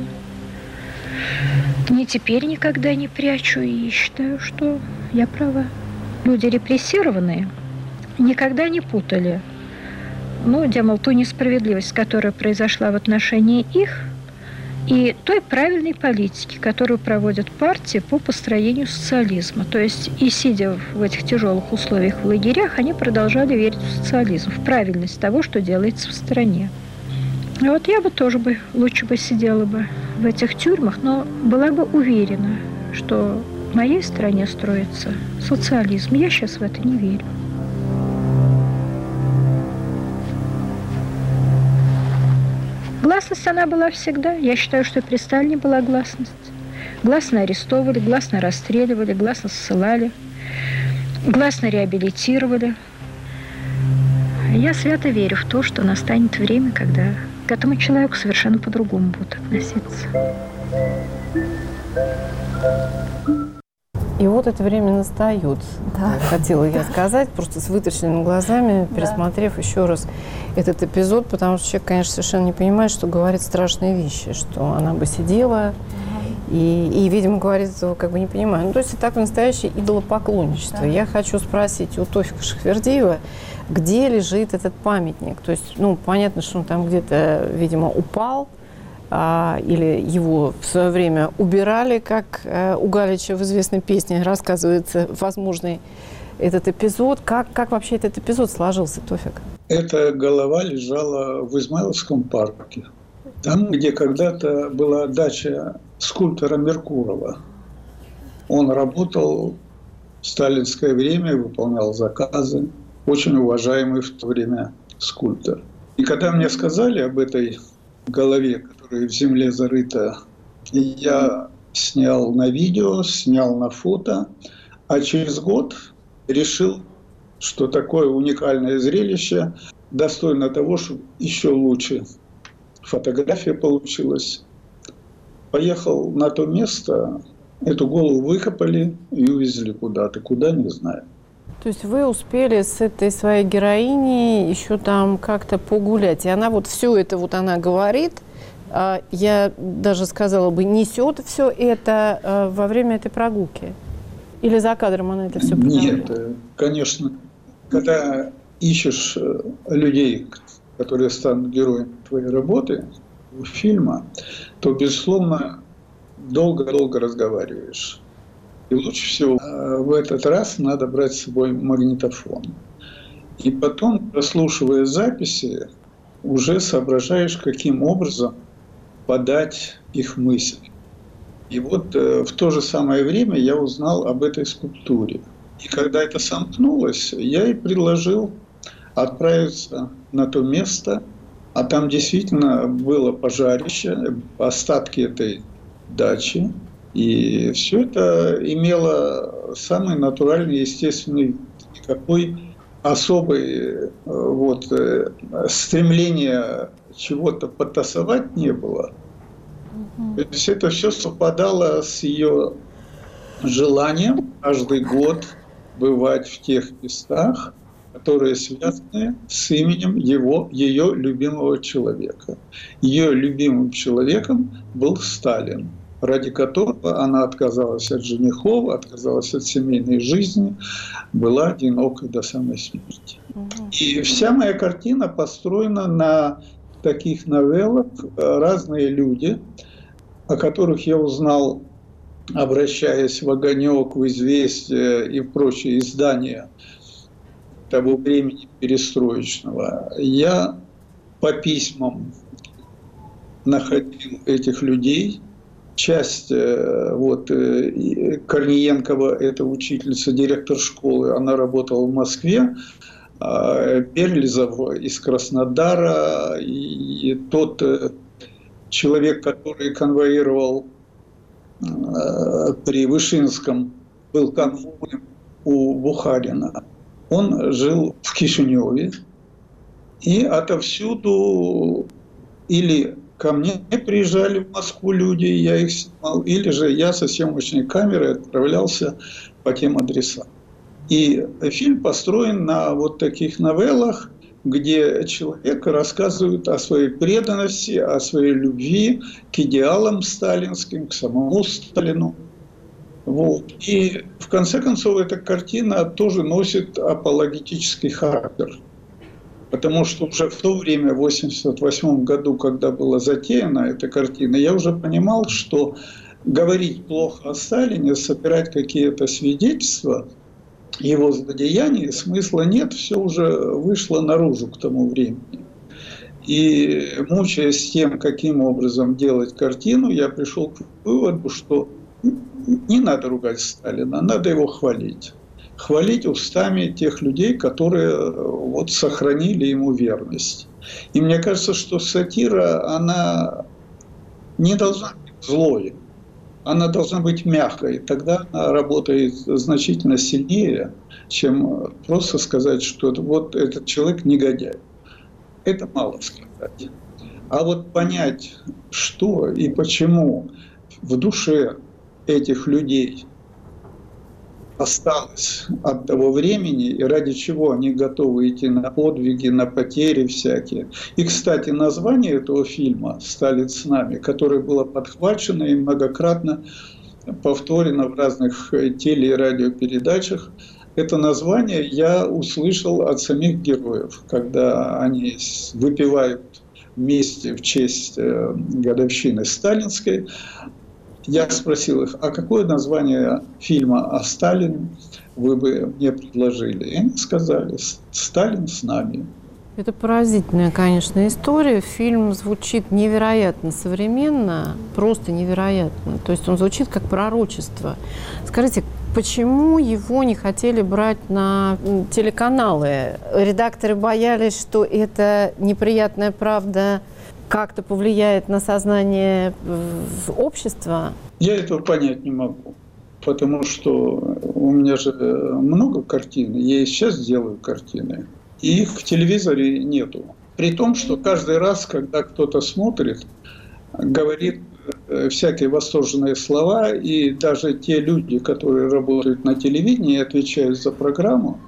Ни теперь никогда не прячу. И считаю, что я права. Люди репрессированные никогда не путали, ну, дескать, ту несправедливость, которая произошла в отношении их, и той правильной политики, которую проводят партии по построению социализма. То есть и сидя в этих тяжелых условиях в лагерях, они продолжали верить в социализм, в правильность того, что делается в стране. И вот я бы тоже бы лучше бы сидела бы в этих тюрьмах, но была бы уверена, что в моей стране строится социализм. Я сейчас в это не верю. Гласность она была всегда. Я считаю, что при Сталине была гласность. Гласно арестовывали, гласно расстреливали, гласно ссылали, гласно реабилитировали. Я свято верю в то, что настанет время, когда к этому человеку совершенно по-другому будут относиться. И вот это время настает, да. Хотела я сказать, просто с вытаращенными глазами, пересмотрев да. еще раз этот эпизод, потому что человек, конечно, совершенно не понимает, что говорит страшные вещи, что она бы сидела и, и видимо, говорит этого как бы не понимая. Ну, то есть это такое настоящее идолопоклонничество. Да. Я хочу спросить у Тофика Шахвердиева, где лежит этот памятник? То есть, ну, понятно, что он там где-то, видимо, упал, А, или его в свое время убирали, как э, у Галича в известной песне рассказывается возможный этот эпизод. Как, как вообще этот эпизод сложился, Тофик? Эта голова лежала в Измайловском парке. Там, где когда-то была дача скульптора Меркурова. Он работал в сталинское время, выполнял заказы. Очень уважаемый в то время скульптор. И когда мне сказали об этой голове, которая в земле зарыта, я снял на видео, снял на фото, а через год решил, что такое уникальное зрелище достойно того, чтобы еще лучше фотография получилась. Поехал на то место, эту голову выкопали и увезли куда-то, куда не знаю. То есть вы успели с этой своей героиней еще там как-то погулять, и она вот все это вот она говорит, я даже сказала бы, несет все это во время этой прогулки? Или за кадром она это все Нет, конечно. Когда ищешь людей, которые станут героями твоей работы, фильма, то, безусловно, долго-долго разговариваешь. И лучше всего в этот раз надо брать с собой магнитофон. И потом, прослушивая записи, уже соображаешь, каким образом подать их мысль. И вот э, в то же самое время я узнал об этой скульптуре. И когда это сомкнулось, я ей предложил отправиться на то место, а там действительно было пожарище, остатки этой дачи. И все это имело самый натуральный, естественный вид. Никакой особой вот, стремления чего-то потасовать не было. То есть это все совпадало с ее желанием каждый год бывать в тех местах, которые связаны с именем его, ее любимого человека. Ее любимым человеком был Сталин, ради которого она отказалась от женихов, отказалась от семейной жизни, была одинокой до самой смерти. И вся моя картина построена на таких новеллах. Разные люди, о которых я узнал, обращаясь в «Огонек», в «Известия» и в прочие издания того времени перестроечного, я по письмам находил этих людей. Часть, вот, Корниенкова, это учительница, директор школы, она работала в Москве, Берлизов из Краснодара, и тот человек, который конвоировал при Вышинском, был конвоем у Бухарина, он жил в Кишиневе, и отовсюду или ко мне приезжали в Москву люди, я их снимал, или же я со съемочной камерой отправлялся по тем адресам. И фильм построен на вот таких новеллах, где человек рассказывает о своей преданности, о своей любви к идеалам сталинским, к самому Сталину. Вот. И в конце концов эта картина тоже носит апологетический характер. Потому что уже в то время, в восемьдесят восьмом году, когда была затеяна эта картина, я уже понимал, что говорить плохо о Сталине, собирать какие-то свидетельства его злодеяний, смысла нет, все уже вышло наружу к тому времени. И мучаясь тем, каким образом делать картину, я пришел к выводу, что не надо ругать Сталина, надо его хвалить. Хвалить устами тех людей, которые вот сохранили ему верность. И мне кажется, что сатира, она не должна быть злой, она должна быть мягкой. Тогда она работает значительно сильнее, чем просто сказать, что вот этот человек негодяй. Это мало сказать. А вот понять, что и почему в душе этих людей осталось от того времени, и ради чего они готовы идти на подвиги, на потери всякие. И, кстати, название этого фильма «Сталин с нами», которое было подхвачено и многократно повторено в разных теле- и радиопередачах, это название я услышал от самих героев, когда они выпивают вместе в честь годовщины сталинской. Я спросил их, а какое название фильма о Сталине вы бы мне предложили? И они сказали, «Сталин с нами». Это поразительная, конечно, история. Фильм звучит невероятно современно, просто невероятно. То есть он звучит как пророчество. Скажите, почему его не хотели брать на телеканалы? Редакторы боялись, что это неприятная правда как-то повлияет на сознание общества? Я этого понять не могу, потому что у меня же много картин, я и сейчас делаю картины, и их в телевизоре нету. При том, что каждый раз, когда кто-то смотрит, говорит всякие восторженные слова, и даже те люди, которые работают на телевидении и отвечают за программу,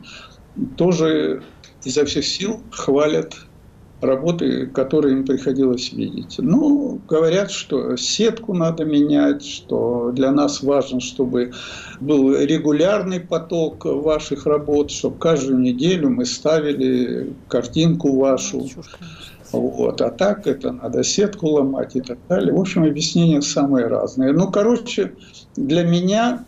тоже изо всех сил хвалят работы, которые им приходилось видеть. Ну, говорят, что сетку надо менять, что для нас важно, чтобы был регулярный поток ваших работ, чтобы каждую неделю мы ставили картинку вашу. Вот. А так это надо сетку ломать и так далее. В общем, объяснения самые разные. Ну, короче, для меня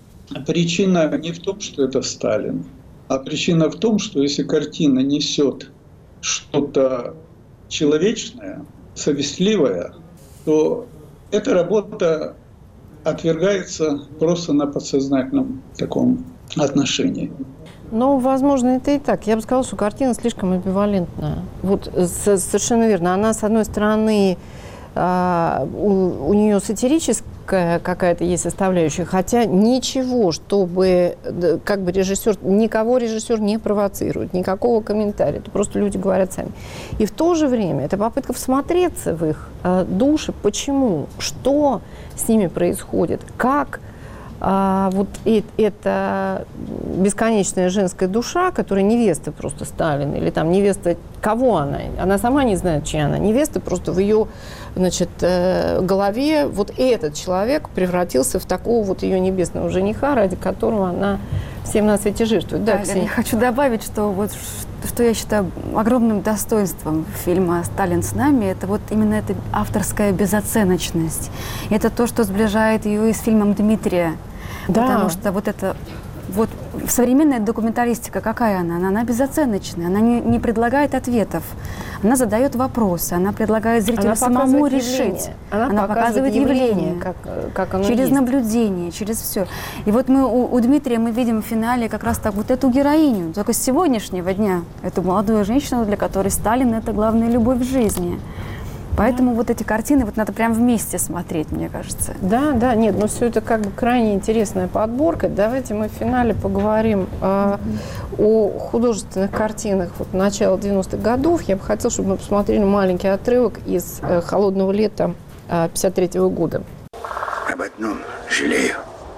причина не в том, что это Сталин, а причина в том, что если картина несет что-то человечное, совестливое, то эта работа отвергается просто на подсознательном таком отношении. Ну, возможно, это и так. Я бы сказала, что картина слишком амбивалентная. Вот совершенно верно. Она, с одной стороны, у, у нее сатирическая какая-то есть составляющая, хотя ничего, чтобы как бы режиссер, никого режиссер не провоцирует, никакого комментария. Это просто люди говорят сами. И в то же время это попытка всмотреться в их души. Почему? Что с ними происходит? Как А, вот и, это бесконечная женская душа, которая невеста просто Сталина, или там невеста, кого она? Она сама не знает, чья она невеста, просто в ее, значит, э, голове вот этот человек превратился в такого вот ее небесного жениха, ради которого она всем на свете жертвует. Да, да, я хочу добавить, что вот что я считаю огромным достоинством фильма «Сталин с нами», это вот именно эта авторская безоценочность. Это то, что сближает ее и с фильмом Дмитрия. Да. Потому что вот это вот современная документалистика, какая она? Она, она безоценочная, она не, не предлагает ответов, она задает вопросы, она предлагает зрителю она самому решить. Она, она показывает, показывает явление, явление как, как оно через есть. Наблюдение, через все. И вот мы у, у Дмитрия мы видим в финале как раз так вот эту героиню, только с сегодняшнего дня, эту молодую женщину, для которой Сталин – это главная любовь в жизни. Поэтому да. вот эти картины вот надо прям вместе смотреть, мне кажется. Да, да, нет, ну все это как бы крайне интересная подборка. Давайте мы в финале поговорим э, о художественных картинах вот, начала девяностых годов. Я бы хотела, чтобы мы посмотрели маленький отрывок из э, «Холодного лета» э, пятьдесят третьего года. Об одном жалею.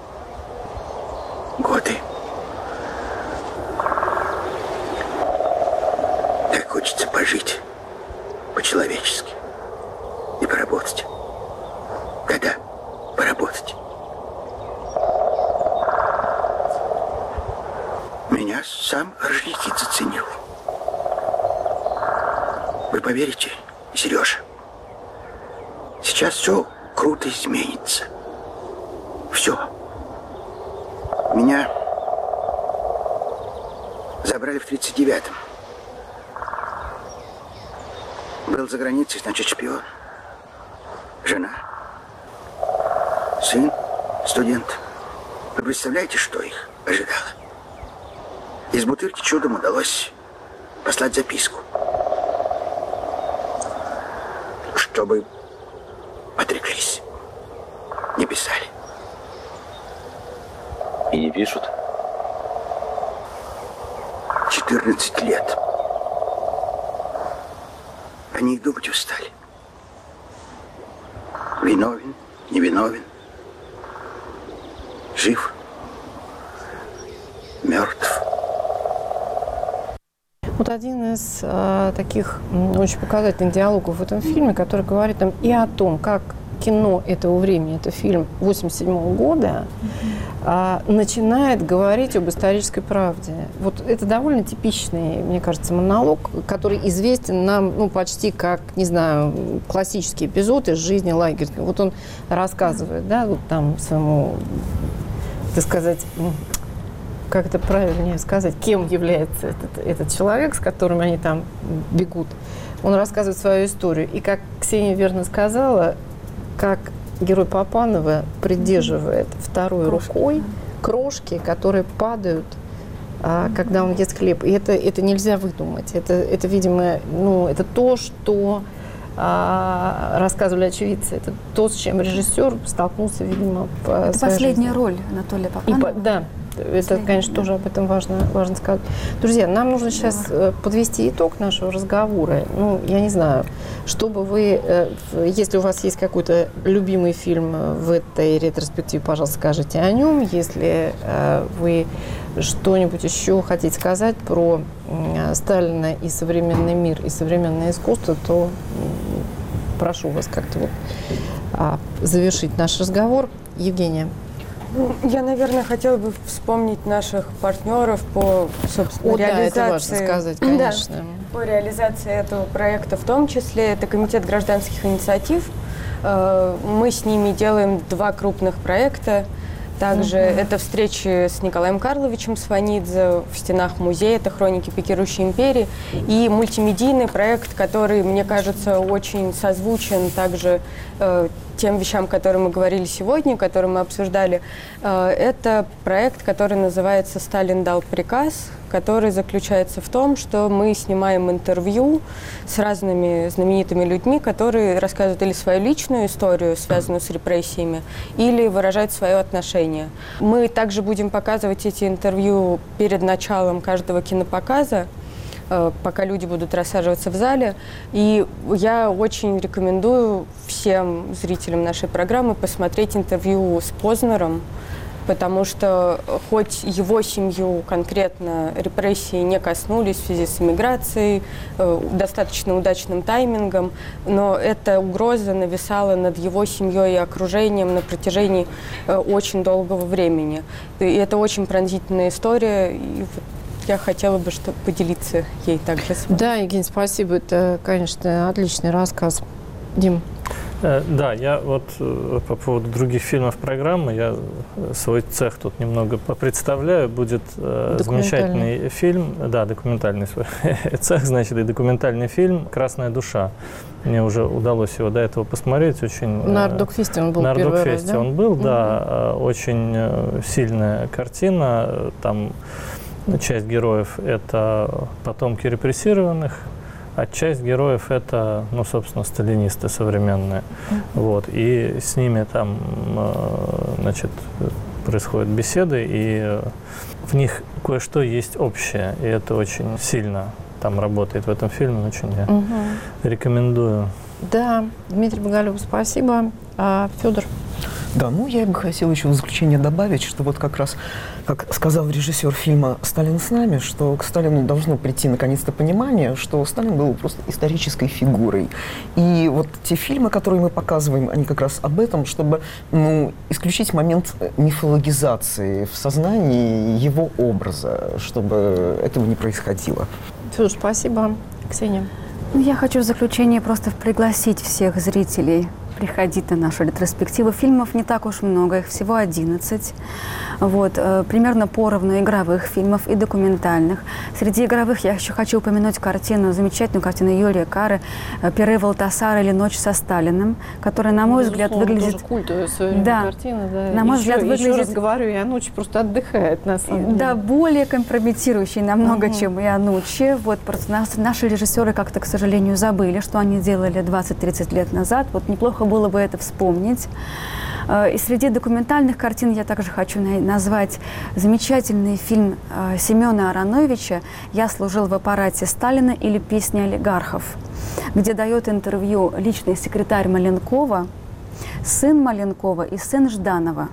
Годы. Так хочется пожить по-человечески. И поработать. Когда поработать? Меня сам Орджоникидзе заценил. Вы поверите, Сережа, сейчас все круто изменится. Все. Меня забрали в тридцать девятом. Был за границей, значит, шпион. Жена, сын, студент. Вы представляете, что их ожидало? Из бутырки чудом удалось послать записку, чтобы отреклись. Не писали. И не пишут? четырнадцать лет. Они и думать устали. Виновен, невиновен, жив, мертв. Вот один из э, таких м, очень показательных диалогов в этом фильме, который говорит нам и о том, как кино этого времени, это фильм восемьдесят седьмого года, э, начинает говорить об исторической правде. Вот это довольно типичный, мне кажется, монолог, который известен нам, ну, почти как, не знаю, классический эпизод из жизни лагеря. Вот он рассказывает, да, вот там своему, так сказать, как это правильнее сказать, кем является этот, этот человек, с которым они там бегут. Он рассказывает свою историю. И, как Ксения верно сказала, как герой Папанова придерживает второй крошки. рукой крошки, которые падают, а, когда он ест хлеб. И это, это нельзя выдумать. Это, это, видимо, ну, это то, что а, рассказывали очевидцы. Это то, с чем режиссер столкнулся, видимо, в это своей последняя жизни. Роль Анатолия Папанова. И, да. Это, конечно, тоже об этом важно, важно сказать. Друзья, нам нужно сейчас да. подвести итог нашего разговора. Ну, я не знаю, чтобы вы, если у вас есть какой-то любимый фильм в этой ретроспективе, пожалуйста, скажите о нем. Если вы что-нибудь еще хотите сказать про Сталина и современный мир, и современное искусство, то прошу вас как-то вот завершить наш разговор. Евгения. Я, наверное, хотела бы вспомнить наших партнеров по, собственно, О, реализации. Да, это важно сказать, конечно. Да, по реализации этого проекта в том числе. Это Комитет гражданских инициатив. Мы с ними делаем два крупных проекта. Также Мгм. это встречи с Николаем Карловичем Сванидзе в стенах музея, это «Хроники пикирующей империи». И мультимедийный проект, который, мне кажется, очень созвучен также э, тем вещам, которые мы говорили сегодня, которые мы обсуждали. Э, это проект, который называется «Сталин дал приказ», который заключается в том, что мы снимаем интервью с разными знаменитыми людьми, которые рассказывают или свою личную историю, связанную с репрессиями, или выражают свое отношение. Мы также будем показывать эти интервью перед началом каждого кинопоказа, э, пока люди будут рассаживаться в зале. И я очень рекомендую всем зрителям нашей программы посмотреть интервью с Познером, потому что хоть его семью конкретно репрессии не коснулись в связи с эмиграцией, э, достаточно удачным таймингом, но эта угроза нависала над его семьей и окружением на протяжении э, очень долгого времени. И это очень пронзительная история, и вот я хотела бы чтобы поделиться ей также с вами. Да, Евгений, спасибо. Это, конечно, отличный рассказ. Дим. Э, Да, я вот э, по поводу других фильмов программы, я э, свой цех тут немного попредставляю. Будет э, замечательный фильм, да, документальный свой цех, значит, и документальный фильм «Красная душа». Мне уже удалось его до этого посмотреть. Очень, На Ардокфесте он был на первый раз, Ардокфесте да? он был, Мгм. да. э, Очень э, сильная картина. Там часть героев – это потомки репрессированных, а часть героев – это, ну, собственно, сталинисты современные. Вот. И с ними там, э, значит, происходят беседы, и э, в них кое-что есть общее, и это очень сильно там работает в этом фильме. Очень я Мгм. рекомендую. Да, Дмитрий Боголюбов, спасибо. А Федор? Да, ну я бы хотел еще в заключение добавить, что вот как раз, как сказал режиссер фильма «Сталин с нами», что к Сталину должно прийти наконец-то понимание, что Сталин был просто исторической фигурой. И вот те фильмы, которые мы показываем, они как раз об этом, чтобы, ну, исключить момент мифологизации в сознании его образа, чтобы этого не происходило. Федор, спасибо. Ксения? Ну, я хочу в заключение просто пригласить всех зрителей приходить на нашу ретроспективу. Фильмов не так уж много, их всего одиннадцать. Вот, э, примерно поровну игровых фильмов и документальных. Среди игровых я еще хочу упомянуть картину, замечательную картину Юлия Кары «Пиры Валтасара» или «Ночь со Сталиным», которая, на мой взгляд, Безусловно, выглядит... тоже культовая в свое время Да. картина. Да. На мой еще, взгляд, еще выглядит- раз говорю, и Анучи просто отдыхает, на самом деле. Да, более компрометирующий намного, Мгм. чем и Анучи. Вот просто нас, наши режиссеры как-то, к сожалению, забыли, что они делали двадцать-тридцать лет назад. Вот неплохо было бы это вспомнить. Э, И среди документальных картин я также хочу на- назвать замечательный фильм э, Семена Ароновича «Я служил в аппарате Сталина» или «Песни олигархов», где дает интервью личный секретарь Маленкова, сын Маленкова и сын Жданова.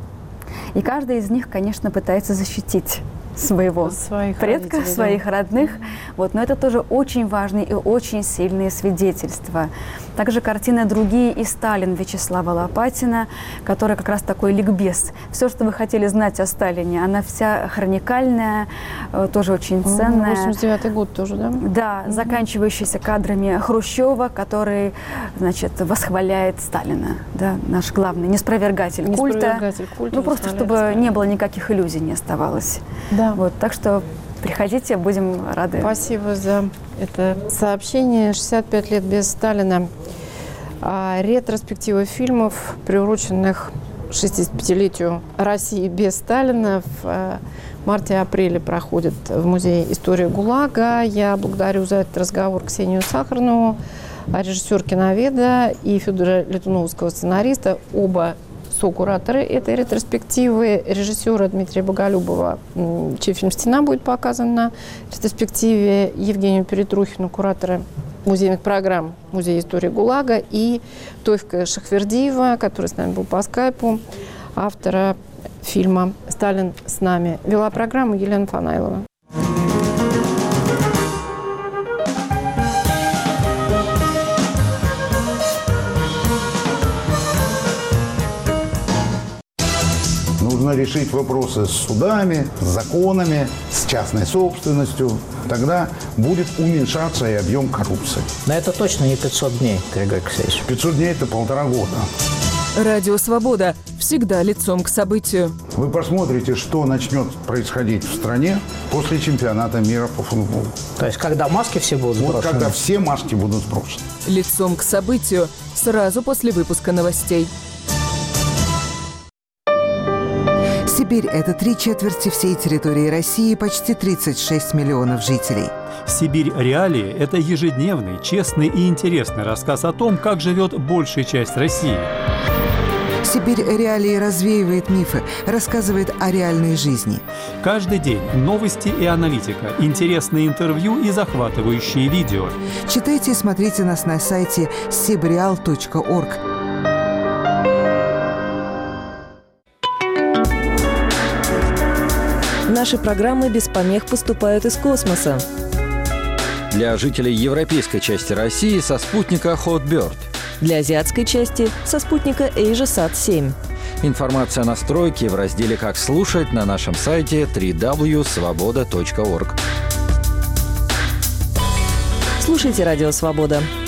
И каждый из них, конечно, пытается защитить своего Своих предка, родителей, да. своих родных. Вот. Но это тоже очень важные и очень сильные свидетельства. Также картина «Другие» и «Сталин» Вячеслава Лопатина, которая как раз такой ликбез. Все, что вы хотели знать о Сталине, она вся хроникальная, э, тоже очень ценная. восемьдесят девятый год тоже, да? Да, заканчивающийся кадрами Хрущева, который, значит, восхваляет Сталина, да, наш главный неспровергатель культа. Неспровергатель культа Ну, просто восхваляет чтобы Сталина. не было никаких иллюзий, не оставалось. Да. Вот, так что приходите, будем рады. Спасибо за это сообщение. шестьдесят пять лет без Сталина. А, ретроспектива фильмов, приуроченных шестидесятипятилетию России без Сталина, в э, марте-апреле проходит в Музее истории ГУЛАГа. Я благодарю за этот разговор Ксению Сахарнову, режиссер-киноведа, и Федора Летуновского, сценариста. Оба сокураторы этой ретроспективы, режиссера Дмитрия Боголюбова, м, чей фильм «Стена» будет показан на ретроспективе, Евгению Перетрухину, куратора музейных программ Музея истории ГУЛАГа, и Тойфка Шахвердиева, который с нами был по скайпу, автора фильма «Сталин с нами». Вела программу Елена Фанайлова. Нужно решить вопросы с судами, с законами, с частной собственностью. Тогда будет уменьшаться и объем коррупции. Но это точно не пятьсот дней, Григорий Алексеевич. пятьсот дней – это полтора года. Радио «Свобода». всегда лицом к событию. Вы посмотрите, что начнет происходить в стране после чемпионата мира по футболу. То есть, когда маски все будут сброшены? Вот когда все маски будут сброшены. Лицом к событию сразу после выпуска новостей. Сибирь – это три четверти всей территории России, почти тридцать шесть миллионов жителей. «Сибирь. Реалии» – это ежедневный, честный и интересный рассказ о том, как живет большая часть России. «Сибирь. Реалии» развеивает мифы, рассказывает о реальной жизни. Каждый день новости и аналитика, интересные интервью и захватывающие видео. Читайте и смотрите нас на сайте сибреал точка орг. Наши программы без помех поступают из космоса. Для жителей европейской части России со спутника Hotbird. Для азиатской части со спутника AsiaSat семь. Информация о настройке в разделе «Как слушать» на нашем сайте дабл-ю дабл ю дабл ю точка свобода точка орг. Слушайте «Радио Свобода».